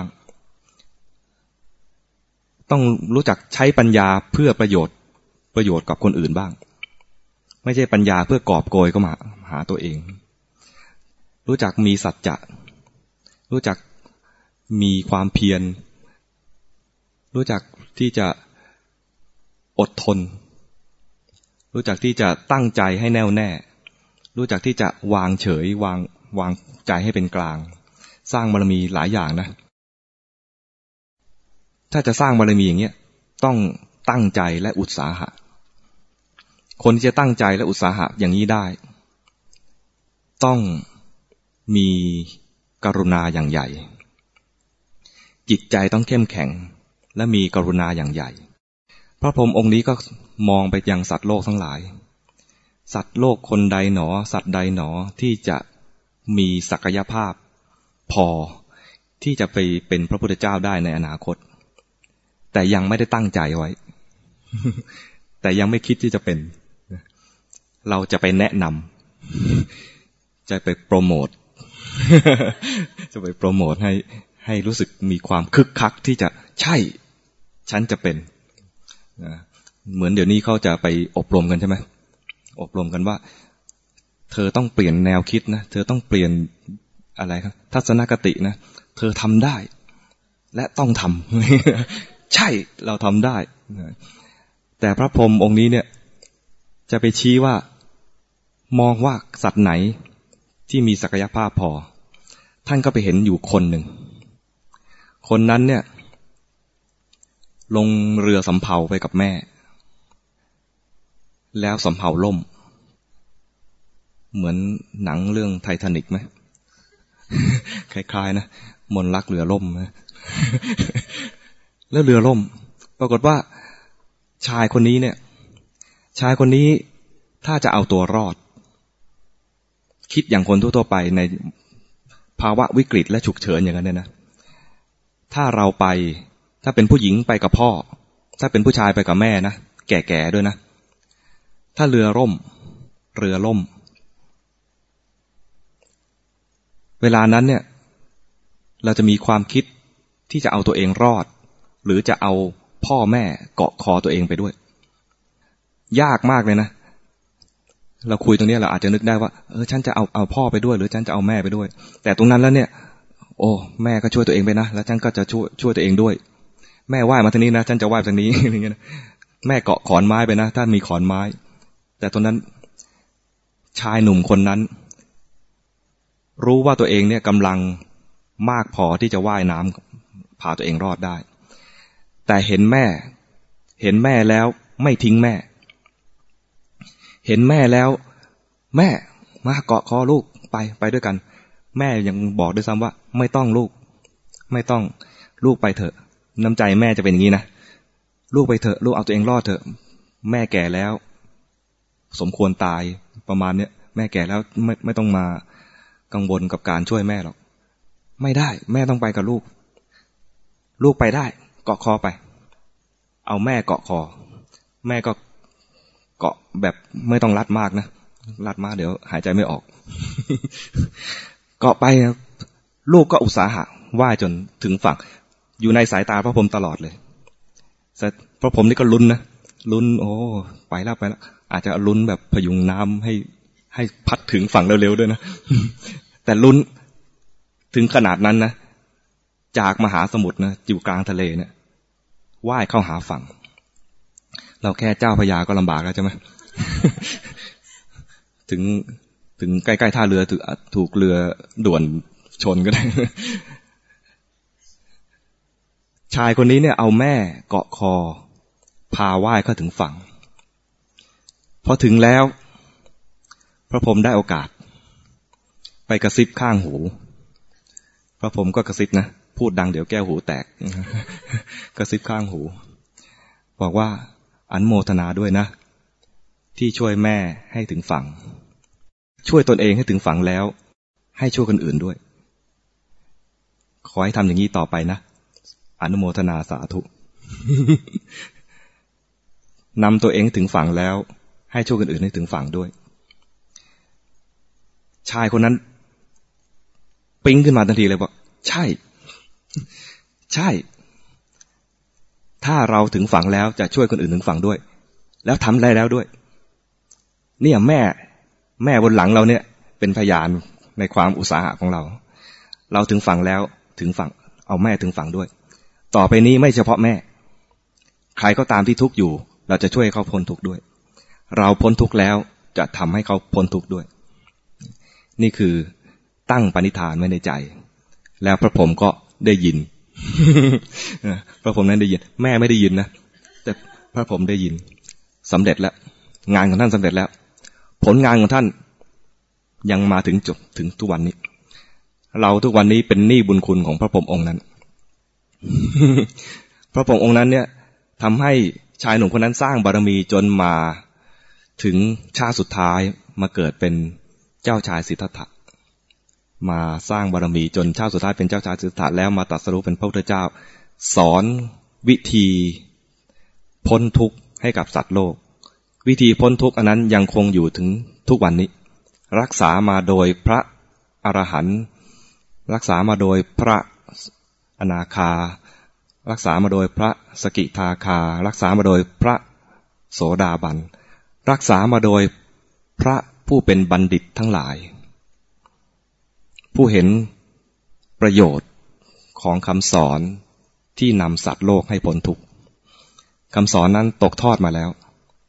ต้องรู้จักใช้ปัญญาเพื่อประโยชน์ประโยชน์กับคนอื่นบ้างไม่ใช่ปัญญาเพื่อกอบโกยเข้ามาหาตัวเองรู้จักมีสัจจะรู้จักมีความเพียรรู้จักที่จะอดทนรู้จักที่จะตั้งใจให้แน่วแน่รู้จักที่จะวางเฉยวางวางใจให้เป็นกลางสร้างบารมีหลายอย่างนะถ้าจะสร้างบารมีอย่างเงี้ยต้องตั้งใจและอุตสาหะคนที่จะตั้งใจและอุตสาหะอย่างนี้ได้ต้องมีกรุณาอย่างใหญ่จิตใจต้องเข้มแข็งและมีกรุณาอย่างใหญ่ระพรหมองค์นี้ก็มองไปยังสัตว์โลกทั้งหลายสัตว์โลกคนใดหนอสัตว์ใดหนอที่จะมีศักยภาพพอที่จะไปเป็นพระพุทธเจ้าได้ในอนาคตแต่ยังไม่ได้ตั้งใจไว้ แต่ยังไม่คิดที่จะเป็นเราจะไปแนะนำจะไปโปรโมท จะไปโปรโมทให้ให้รู้สึกมีความคึกคักที่จะใช่ฉันจะเป็นเหมือนเดี๋ยวนี้เขาจะไปอบรมกันใช่ไหมอบรมกันว่าเธอต้องเปลี่ยนแนวคิดนะเธอต้องเปลี่ยนอะไรครับทัศนคตินะเธอทำได้และต้องทำ ใช่เราทำได้แต่พระพรหมองค์นี้เนี่ยจะไปชี้ว่ามองว่าสัตว์ไหนที่มีศักยภาพพอท่านก็ไปเห็นอยู่คนหนึ่งคนนั้นเนี่ยลงเรือสำเภาไปกับแม่แล้วสำเภาล่มเหมือนหนังเรื่องไททานิกไหม คล้ายๆนะมนต์รักเรือล่มนะแล้วเรือล่มปรากฏว่าชายคนนี้เนี่ยชายคนนี้ถ้าจะเอาตัวรอดคิดอย่างคนทั่วๆไปในภาวะวิกฤตและฉุกเฉินอย่างนั้นเนี่ยนะถ้าเราไปถ้าเป็นผู้หญิงไปกับพ่อถ้าเป็นผู้ชายไปกับแม่นะแก่ๆด้วยนะถ้าเรือล่มเรือล่มเวลานั้นเนี่ยเราจะมีความคิดที่จะเอาตัวเองรอดหรือจะเอาพ่อแม่เกาะคอตัวเองไปด้วยยากมากเลยนะเราคุยตรงนี้เราอาจจะนึกได้ว่าเออฉันจะเอาเอาพ่อไปด้วยหรือฉันจะเอาแม่ไปด้วยแต่ตรงนั้นแล้วเนี่ยโอ้แม่ก็ช่วยตัวเองไปนะแล้วฉันก็จะช่วยช่วยตัวเองด้วยแม่ว่ายมาทางนี้นะฉันจะว่ายทางนี้อย่างเงี้ยแม่เกาะขอนไม้ไปนะถ้ามีขอนไม้แต่ตรงนั้นชายหนุ่มคนนั้นรู้ว่าตัวเองเนี่ยกำลังมากพอที่จะว่ายน้ำพาตัวเองรอดได้แต่เห็นแม่เห็นแม่แล้วไม่ทิ้งแม่เห็นแม่แล้วแม่มาเกาะคอลูกไปไปด้วยกันแม่ยังบอกด้วยซ้ำว่าไม่ต้องลูกไม่ต้องลูกไปเถอะน้ำใจแม่จะเป็นอย่างนี้นะลูกไปเถอะลูกเอาตัวเองรอดเถอะแม่แก่แล้วสมควรตายประมาณเนี้ยแม่แก่แล้วไม่ไม่ต้องมากังวลกับการช่วยแม่หรอกไม่ได้แม่ต้องไปกับลูกลูกไปได้เกาะคอไปเอาแม่เกาะคอแม่ก็เกาะแบบไม่ต้องรัดมากนะรัดมากเดี๋ยวหายใจไม่ออก เกาะไปลูกก็อุตสาหะว่ายจนถึงฝั่งอยู่ในสายตาพระพรหมตลอดเลยพระพรหมนี่ก็ลุ้นนะลุ้นโอ้ไปแล้วไปแล้วอาจจะลุ้นแบบพยุงน้ำให้ให้พัดถึงฝั่งเร็วๆด้วยนะ แต่ลุ้นถึงขนาดนั้นนะจากมหาสมุทรนะอยู่กลางทะเลเนี่ยว่ายเข้าหาฝั่งเราแค่เจ้าพระยาก็ลำบากแล้วใช่ไหม ถึงถึงใกล้ๆท่าเรือถูกถูกเรือด่วนชนก็ได้ ชายคนนี้เนี่ยเอาแม่เกาะคอพาว่ายเข้าถึงฝั่งพอถึงแล้วพระพรหมได้โอกาสไปกระซิบข้างหูพระพรหมก็กระซิบนะพูดดังเดี๋ยวแก้วหูแตก กระซิบข้างหูบอกว่าอนุโมทนาด้วยนะที่ช่วยแม่ให้ถึงฝั่งช่วยตนเองให้ถึงฝั่งแล้วให้ช่วยคนอื่นด้วยขอให้ทำอย่างนี้ต่อไปนะอนุโมทนาสาธุ นำตัวเองถึงฝั่งแล้วให้ช่วยคนอื่นให้ถึงฝั่งด้วยชายคนนั้นปิ๊งขึ้นมาทันทีเลยบอกใช่ใช่ถ้าเราถึงฝั่งแล้วจะช่วยคนอื่นถึงฝั่งด้วยแล้วทำได้แล้วด้วยเนี่ยแม่แม่บนหลังเราเนี่ยเป็นพยานในความอุตสาหะของเราเราถึงฝั่งแล้วถึงฝั่งเอาแม่ถึงฝั่งด้วยต่อไปนี้ไม่เฉพาะแม่ใครก็ตามที่ทุกข์อยู่เราจะช่วยเขาพ้นทุกข์ด้วยเราพ้นทุกข์แล้วจะทำให้เขาพ้นทุกข์ด้วยนี่คือตั้งปณิธานไว้ในใจแล้วพระพรหมก็ได้ยิน พระพรหมนั้นได้ยินแม่ไม่ได้ยินนะแต่พระพรหมได้ยินสำเร็จแล้วงานของท่านสำเร็จแล้วผลงานของท่านยังมาถึงจุดถึงทุกวันนี้เราทุกวันนี้เป็นหนี้บุญคุณของพระพรหมองค์นั้น พระพรหมองค์นั้นเนี่ยทำให้ชายหนุ่มคนนั้นสร้างบารมีจนมาถึงชาติสุดท้ายมาเกิดเป็นเจ้าชายสิทธัตถะมาสร้างบารมีจนชาติสุดท้ายเป็นเจ้าชายสิทธัตถะแล้วมาตรัสรู้เป็นพระพุทธเจ้าสอนวิธีพ้นทุกข์ให้กับสัตว์โลกวิธีพ้นทุกข์อันนั้นยังคงอยู่ถึงทุกวันนี้รักษามาโดยพระอรหันต์รักษามาโดยพระอนาคารักษามาโดยพระสกิทาคารักษามาโดยพระโสดาบันรักษามาโดยพระผู้เป็นบัณฑิตทั้งหลายผู้เห็นประโยชน์ของคำสอนที่นำสัตว์โลกให้พ้นทุกข์คำสอนนั้นตกทอดมาแล้ว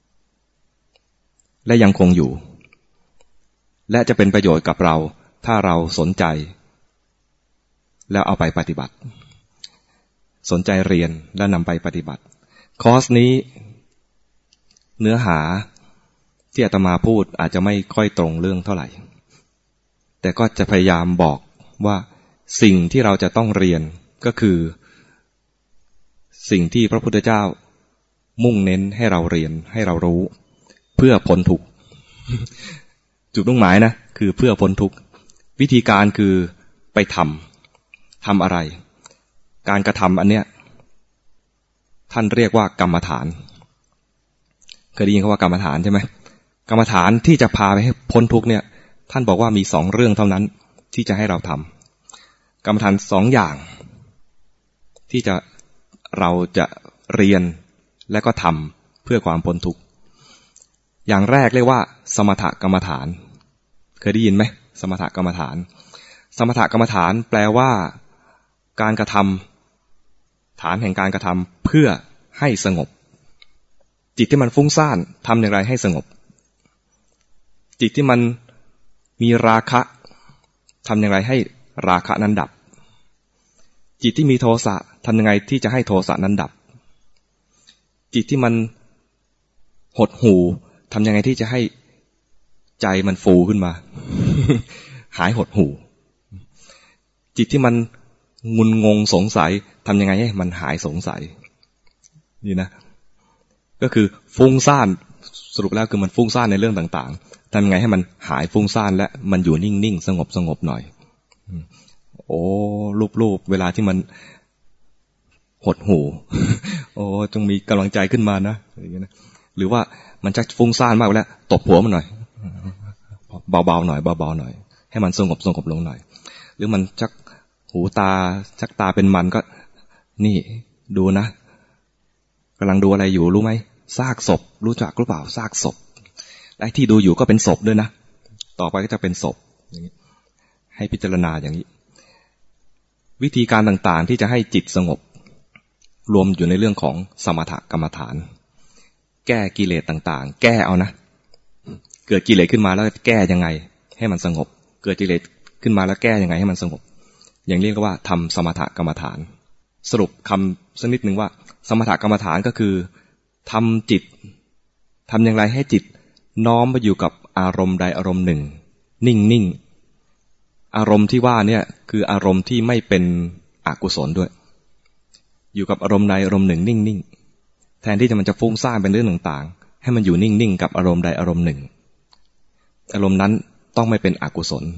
และยังคงอยู่และจะเป็นประโยชน์กับเราถ้าเราสนใจแล้วเอาไปปฏิบัติสนใจเรียนและนำไปปฏิบัติคอร์สนี้เนื้อหาที่อาตมาพูดอาจจะไม่ค่อยตรงเรื่องเท่าไหร่แต่ก็จะพยายามบอกว่าสิ่งที่เราจะต้องเรียนก็คือสิ่งที่พระพุทธเจ้ามุ่งเน้นให้เราเรียนให้เรารู้เพื่อพ้นทุกข์จุดมุ่งหมายนะคือเพื่อพ้นทุกข์วิธีการคือไปทำทำอะไรการกระทำอันเนี้ยท่านเรียกว่ากรรมฐานเคยได้ยินคำว่ากรรมฐานใช่ไหมกรรมฐานที่จะพาไปให้พ้นทุกข์เนี่ยท่านบอกว่ามีสองเรื่องเท่านั้นที่จะให้เราทำกรรมฐานสองอย่างที่จะเราจะเรียนและก็ทำเพื่อความพ้นทุกข์อย่างแรกเรียกว่าสมถกรรมฐานเคยได้ยินไหมสมถกรรมฐานสมถกรรมฐานแปลว่าการกระทำฐานแห่งการกระทำเพื่อให้สงบจิตที่มันฟุ้งซ่านทำอย่างไรให้สงบจิตที่มันมีราคะทำอย่างไรให้ราคะนั้นดับจิตที่มีโทสะทำยังไงที่จะให้โทสะนั้นดับจิตที่มันหดหู่ทำยังไงที่จะให้ใจมันฟูขึ้นมา หายหดหู่จิตที่มันงุนงงสงสัยทำยังไงให้มันหายสงสัยนี่นะก็คือฟุ้งซ่านสรุปแล้วคือมันฟุ้งซ่านในเรื่องต่างๆทำยังไงให้มันหายฟุ้งซ่านและมันอยู่นิ่งๆสงบสงบหน่อยโอ้รูปๆเวลาที่มันหดหู่โอ้จงมีกำลังใจขึ้นมานะอย่างเงี้ยนะหรือว่ามันจะฟุ้งซ่านมากแล้วตบหัวมันหน่อยเบาๆหน่อยเบาๆหน่อยให้มันสงบสงบลงหน่อยหรือมันชักหูตาชักตาเป็นมันก็นี่ดูนะกำลังดูอะไรอยู่รู้ไหมซากศพรู้จักหรือเปล่าซากศพไอ้ที่ดูอยู่ก็เป็นศพด้วยนะต่อไปก็จะเป็นศพอย่างนี้ให้พิจารณาอย่างนี้วิธีการต่างๆที่จะให้จิตสงบรวมอยู่ในเรื่องของสมถกรรมฐานแก้กิเลสต่างๆแก้เอานะเกิดกิเลสขึ้นมาแล้วแก้ยังไงให้มันสงบเกิดกิเลสขึ้นมาแล้วแก้ยังไงให้มันสงบอย่างเรียกว่าทำสมถกรรมฐานสรุปคำสักนิดหนึ่งว่าสมถกรรมฐานก็คือทำจิตทำอย่างไรให้จิตน้อมไปอยู่กับอารมณ์ใดอารมณ์หนึ่งนิ่งๆอารมณ์ที่ว่าเนี่ยคืออารมณ์ที่ไม่เป็นอกุศลด้วยอยู่กับอารมณ์ใดอารมณ์หนึ่งนิ่งๆแทนที่จะมันจะฟุ้งซ่านเป็นเรื่องต่างๆให้มันอยู่นิ่งๆกับอารมณ์ใดอารมณ์หนึ่งอารมณ์นั้นต้องไม่เป็นอกุศล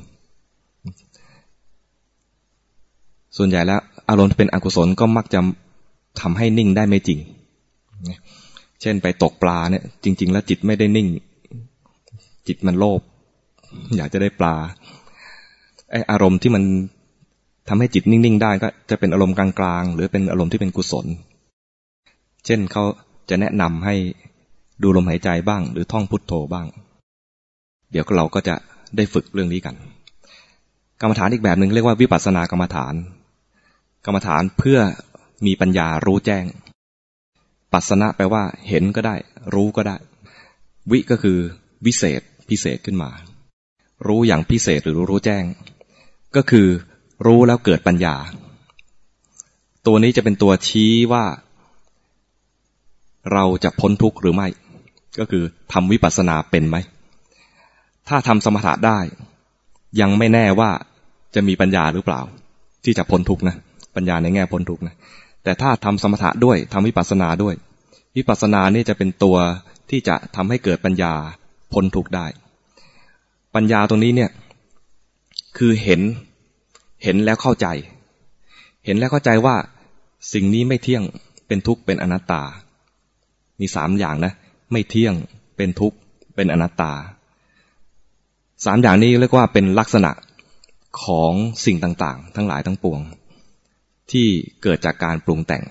ส่วนใหญ่แล้วอารมณ์ที่เป็นอกุศลก็มักจะทำให้นิ่งได้ไม่จริงเช่นไปตกปลาเนี่ยจริงๆแล้วจิตไม่ได้นิ่งจิตมันโลภอยากจะได้ปลาไอ้อารมณ์ที่มันทำให้จิตนิ่งๆได้ก็จะเป็นอารมณ์กลางๆหรือเป็นอารมณ์ที่เป็นกุศลเช่นเขาจะแนะนำให้ดูลมหายใจบ้างหรือท่องพุทโธบ้างเดี๋ยวเราก็จะได้ฝึกเรื่องนี้กันกรรมฐานอีกแบบหนึ่งเรียกว่าวิปัสสนากรรมฐานกรรมฐานเพื่อมีปัญญารู้แจ้งปัสสนะแปลว่าเห็นก็ได้รู้ก็ได้วิก็คือวิเศษพิเศษขึ้นมารู้อย่างพิเศษหรือรู้แจ้งก็คือรู้แล้วเกิดปัญญาตัวนี้จะเป็นตัวชี้ว่าเราจะพ้นทุกข์หรือไม่ก็คือทำวิปัสสนาเป็นไหมถ้าทำสมถะได้ยังไม่แน่ว่าจะมีปัญญาหรือเปล่าที่จะพ้นทุกข์นะปัญญาในแง่พ้นทุกข์นะแต่ถ้าทำสมถะด้วยทำวิปัสสนาด้วยววิปัสสนานี่จะเป็นตัวที่จะทำให้เกิดปัญญาพ้นทุกข์ได้ปัญญาตรงนี้เนี่ยคือเห็นเห็นแล้วเข้าใจเห็นแล้วเข้าใจว่าสิ่งนี้ไม่เที่ยงเป็นทุกข์เป็นอนัตตามีสามอย่างนะไม่เที่ยงเป็นทุกข์เป็นอนัตตาสามอย่างนี้เรียกว่าเป็นลักษณะของสิ่งต่างๆทั้งหลายทั้งปวงที่เกิดจากการปรุงแต่ง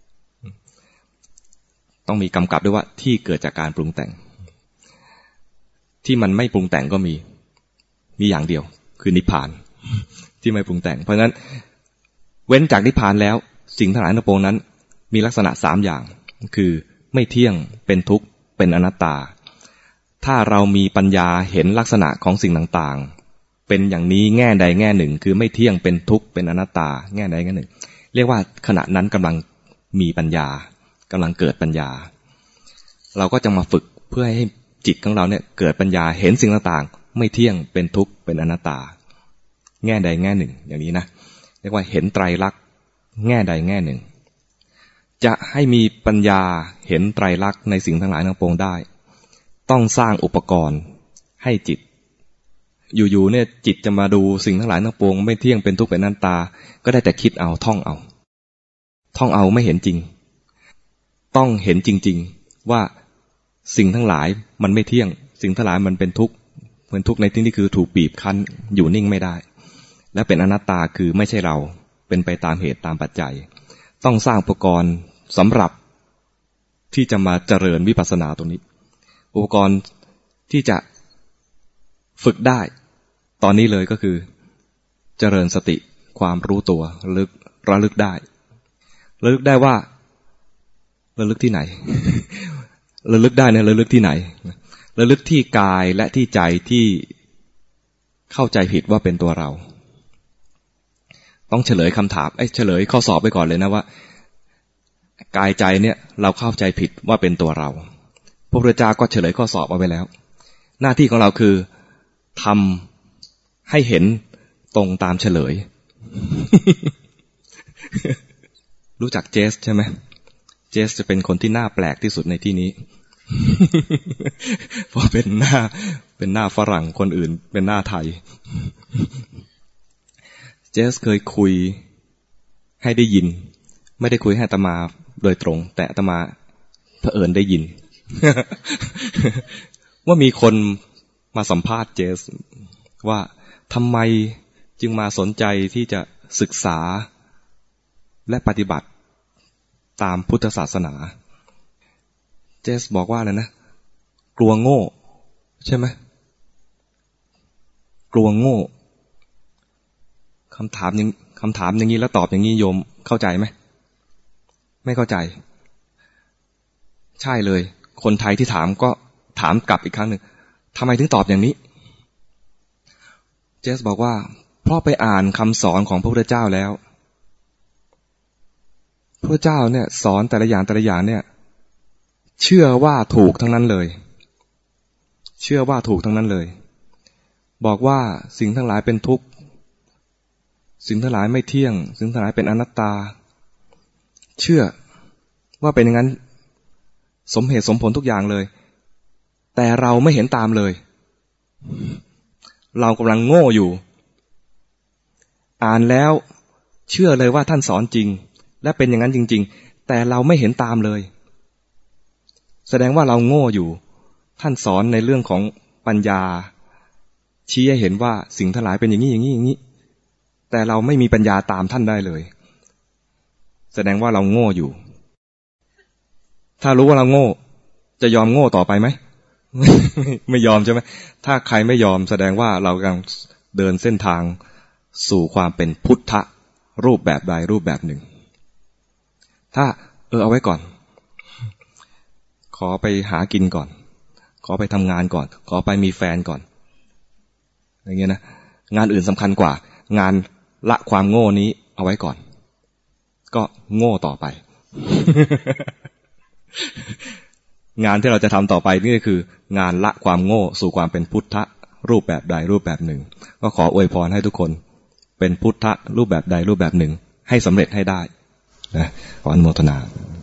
ต้องมีกำกับด้วยว่าที่เกิดจากการปรุงแต่งที่มันไม่ปรุงแต่งก็มีมีอย่างเดียวคือนิพพานที่ไม่ปรุงแต่งเพราะฉะนั้นเว้นจากนิพพานแล้วสิ่งทั้งหลายทั้งปวงนั้นมีลักษณะสามอย่างคือไม่เที่ยงเป็นทุกข์เป็นอนัตตาถ้าเรามีปัญญาเห็นลักษณะของสิ่งต่างๆเป็นอย่างนี้แง่ใดแง่หนึ่งคือไม่เที่ยงเป็นทุกข์เป็นอนัตตาแง่ใดแง่หนึ่งเรียกว่าขณะนั้นกำลังมีปัญญากำลังเกิดปัญญาเราก็จะมาฝึกเพื่อให้จิตของเราเนี่ยเกิดปัญญาเห็นสิ่งต่างๆไม่เที่ยงเป็นทุกข์เป็นอนัตตาแง่ใดแง่หนึ่งอย่างนี้นะเรียกว่าเห็นไตรลักษณ์แง่ใดแง่หนึ่งจะให้มีปัญญาเห็นไตรลักษณ์ในสิ่งทั้งหลายทั้งปวงได้ต้องสร้างอุปกรณ์ให้จิตอยู่ๆเนี่ยจิตจะมาดูสิ่งทั้งหลายทั้งปวงไม่เที่ยงเป็นทุกข์เป็นอนัตตาก็ได้แต่คิดเอาท่องเอาท่องเอาไม่เห็นจริงต้องเห็นจริงๆว่าสิ่งทั้งหลายมันไม่เที่ยงสิ่งทั้งหลายมันเป็นทุกข์เป็นทุกข์ในที่นี้คือถูกบีบคั้นอยู่นิ่งไม่ได้และเป็นอนัตตาคือไม่ใช่เราเป็นไปตามเหตุตามปัจจัยต้องสร้างอุปกรณ์สำหรับที่จะมาเจริญวิปัสสนาตรงนี้อุปกรณ์ที่จะฝึกได้ตอนนี้เลยก็คือเจริญสติความรู้ตัวระลึกระลึกได้ระลึกได้ว่าระลึกที่ไหน ระลึกได้เนี่ยระลึกที่ไหนระลึกที่กายและที่ใจที่เข้าใจผิดว่าเป็นตัวเราต้องเฉลยคำถามเอ้ยเฉลยข้อสอบไปก่อนเลยนะว่ากายใจเนี่ยเราเข้าใจผิดว่าเป็นตัวเราพระพุทธเจ้าก็เฉลยข้อสอบเอาไว้แล้วหน้าที่ของเราคือทำให้เห็นตรงตามเฉลย รู้จักเจสใช่ไหมเจสจะเป็นคนที่น่าแปลกที่สุดในที่นี้ เพราะเป็นหน้าเป็นหน้าฝรั่งคนอื่นเป็นหน้าไทย เจสเคยคุยให้ได้ยินไม่ได้คุยให้อาตมาโดยตรงแต่อาตมาเผอิญได้ยิน ว่ามีคนมาสัมภาษณ์เจสว่าทำไมจึงมาสนใจที่จะศึกษาและปฏิบัติตามพุทธศาสนาเจสบอกว่าอะไรนะกลัวโง่ใช่ไหมกลัวโง่คำถามยังคำถามอย่างนี้แล้วตอบอย่างนี้โยมเข้าใจไหมไม่เข้าใจใช่เลยคนไทยที่ถามก็ถามกลับอีกครั้งหนึ่งทำไมถึงตอบอย่างนี้เจสบอกว่าเพราะไปอ่านคำสอนของพระพุทธเจ้าแล้วพระพุทธเจ้าเนี่ยสอนแต่ละอย่างแต่ละอย่างเนี่ยเชื่อว่าถูกทั้งนั้นเลยเชื่อว่าถูกทั้งนั้นเลยบอกว่าสิ่งทั้งหลายเป็นทุกข์สิ่งทั้งหลายไม่เที่ยงสิ่งทั้งหลายเป็นอนัตตาเชื่อว่าเป็นอย่างนั้นสมเหตุสมผลทุกอย่างเลยแต่เราไม่เห็นตามเลยเรากำลังโง่อยู่อ่านแล้วเชื่อเลยว่าท่านสอนจริงและเป็นอย่างนั้นจริงๆแต่เราไม่เห็นตามเลยแสดงว่าเราโง่อยู่ท่านสอนในเรื่องของปัญญาชี้ให้เห็นว่าสิ่งทั้งหลายเป็นอย่างนี้อย่างนี้อย่างนี้แต่เราไม่มีปัญญาตามท่านได้เลยแสดงว่าเราโง่อยู่ถ้ารู้ว่าเราโง่จะยอมโง่ต่อไปไหม ไม่ยอมใช่ไหมถ้าใครไม่ยอมแสดงว่าเรากำลังเดินเส้นทางสู่ความเป็นพุทธะรูปแบบใดรูปแบบหนึ่งถ้าเออเอาไว้ก่อนขอไปหากินก่อนขอไปทำงานก่อนขอไปมีแฟนก่อนอย่างเงี้ยนะงานอื่นสำคัญกว่างานละความโง่นี้เอาไว้ก่อนก็โง่ต่อไป งานที่เราจะทำต่อไปนี่ก็คืองานละความโง่สู่ความเป็นพุทธะรูปแบบใดรูปแบบหนึ่งก็ขออวยพรให้ทุกคนเป็นพุทธะรูปแบบใดรูปแบบหนึ่งให้สำเร็จให้ได้นะขออนุโมทนา